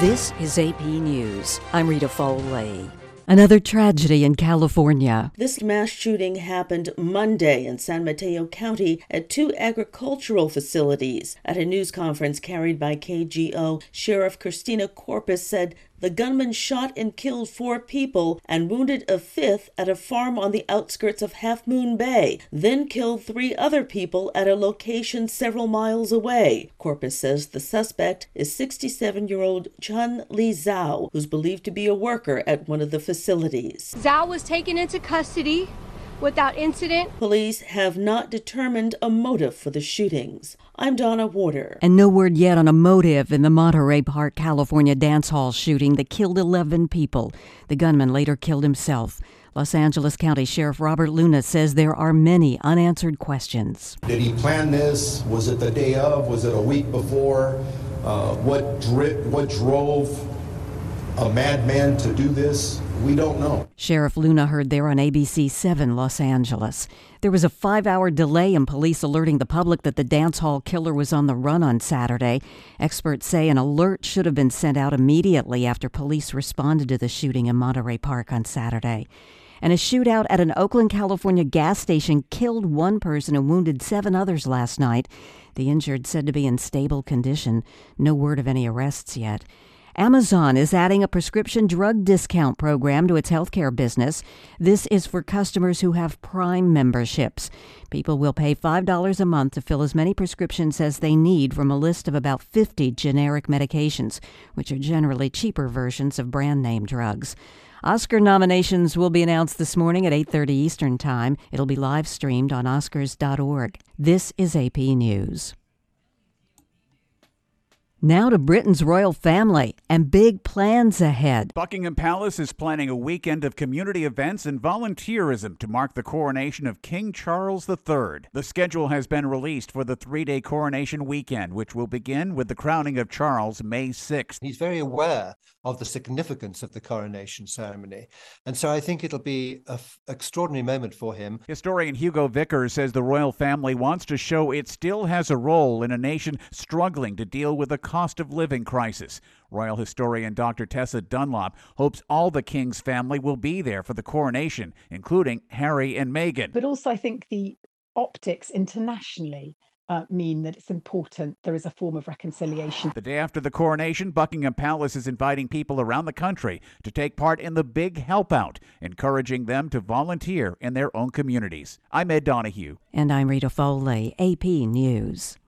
This is AP News. I'm Rita Foley. Another tragedy in California. This mass shooting happened Monday in San Mateo County at two agricultural facilities. At a news conference carried by KGO, Sheriff Christina Corpus said the gunman shot and killed 4 people and wounded a 5th at a farm on the outskirts of Half Moon Bay, then killed 3 other people at a location several miles away. Corpus says the suspect is 67-year-old Chun Li Zhao, who's believed to be a worker at one of the facilities. Zhao was taken into custody without incident. Police have not determined a motive for the shootings. I'm Donna Warder. And no word yet on a motive in the Monterey Park, California dance hall shooting that killed 11 people. The gunman later killed himself. Los Angeles County Sheriff Robert Luna says there are many unanswered questions. Did he plan this? Was it the day of? Was it a week before? What drove a madman to do this? We don't know. Sheriff Luna heard there on ABC 7 Los Angeles. There was a 5-hour delay in police alerting the public that the dance hall killer was on the run on Saturday. Experts say an alert should have been sent out immediately after police responded to the shooting in Monterey Park on Saturday. And a shootout at an Oakland, California gas station killed 1 person and wounded 7 others last night. The injured said to be in stable condition. No word of any arrests yet. Amazon is adding a prescription drug discount program to its healthcare business. This is for customers who have Prime memberships. People will pay $5 a month to fill as many prescriptions as they need from a list of about 50 generic medications, which are generally cheaper versions of brand name drugs. Oscar nominations will be announced this morning at 8:30 Eastern Time. It'll be live streamed on Oscars.org. This is AP News. Now to Britain's royal family and big plans ahead. Buckingham Palace is planning a weekend of community events and volunteerism to mark the coronation of King Charles III. The schedule has been released for the 3-day coronation weekend, which will begin with the crowning of Charles May 6th. He's very aware of the significance of the coronation ceremony, and so I think it'll be an extraordinary moment for him. Historian Hugo Vickers says the royal family wants to show it still has a role in a nation struggling to deal with a cost of living crisis. Royal historian Dr. Tessa Dunlop hopes all the king's family will be there for the coronation, including Harry and Meghan. But also I think the optics internationally mean that it's important there is a form of reconciliation. The day after the coronation, Buckingham Palace is inviting people around the country to take part in the Big Help Out, encouraging them to volunteer in their own communities. I'm Ed Donahue. And I'm Rita Foley, AP News.